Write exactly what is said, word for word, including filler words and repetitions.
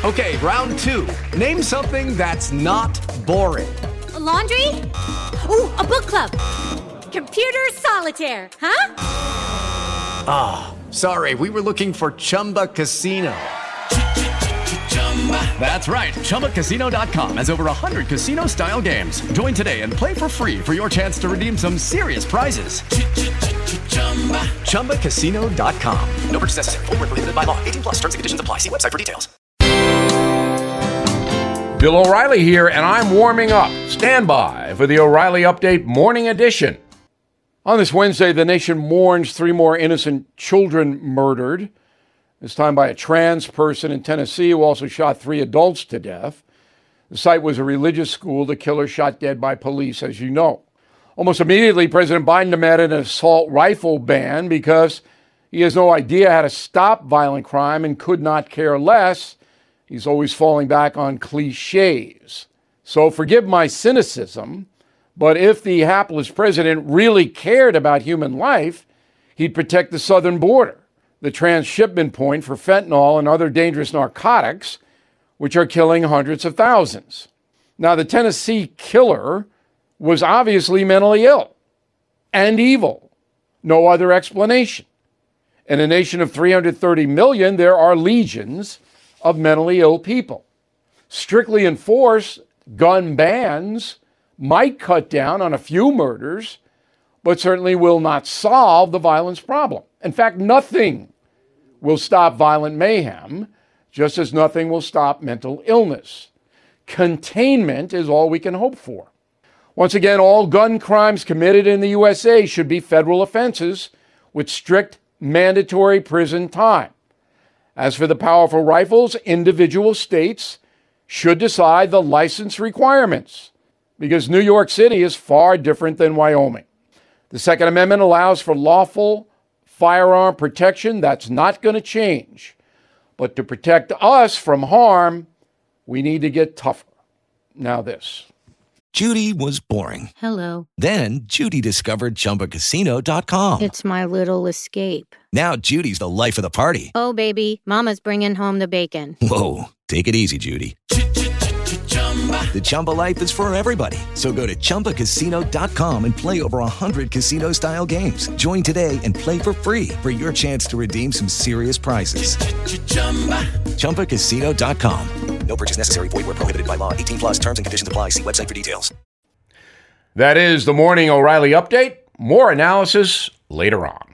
Okay, round two. Name something that's not boring. A laundry? Ooh, a book club. Computer solitaire, huh? Ah, oh, sorry, we were looking for Chumba Casino. That's right, Chumba Casino dot com has over one hundred casino-style games. Join today and play for free for your chance to redeem some serious prizes. Chumba Casino dot com. No purchase necessary. Void where prohibited by law. eighteen plus. Terms and conditions apply. See website for details. Bill O'Reilly here, and I'm warming up. Stand by for the O'Reilly Update Morning Edition. On this Wednesday, the nation mourns three more innocent children murdered, this time by a trans person in Tennessee who also shot three adults to death. The site was a religious school. The killer shot dead by police, as you know. Almost immediately, President Biden demanded an assault rifle ban because he has no idea how to stop violent crime and could not care less. He's always falling back on cliches. So forgive my cynicism, but if the hapless president really cared about human life, he'd protect the southern border, the transshipment point for fentanyl and other dangerous narcotics, which are killing hundreds of thousands. Now, the Tennessee killer was obviously mentally ill and evil. No other explanation. In a nation of three hundred thirty million, there are legions of mentally ill people. Strictly enforced gun bans might cut down on a few murders, but certainly will not solve the violence problem. In fact, nothing will stop violent mayhem, just as nothing will stop mental illness. Containment is all we can hope for. Once again, all gun crimes committed in the U S A should be federal offenses with strict mandatory prison time. As for the powerful rifles, individual states should decide the license requirements because New York City is far different than Wyoming. The Second Amendment allows for lawful firearm protection. That's not going to change. But to protect us from harm, we need to get tougher. Now this. Judy was boring. Hello. Then Judy discovered Chumba Casino dot com. It's my little escape. Now Judy's the life of the party. Oh, baby, mama's bringing home the bacon. Whoa, take it easy, Judy. The Chumba life is for everybody. So go to Chumba Casino dot com and play over one hundred casino-style games. Join today and play for free for your chance to redeem some serious prizes. Chumba Casino dot com. No purchase necessary. Void where prohibited by law. eighteen plus terms and conditions apply. See website for details. That is the Morning O'Reilly Update. More analysis later on.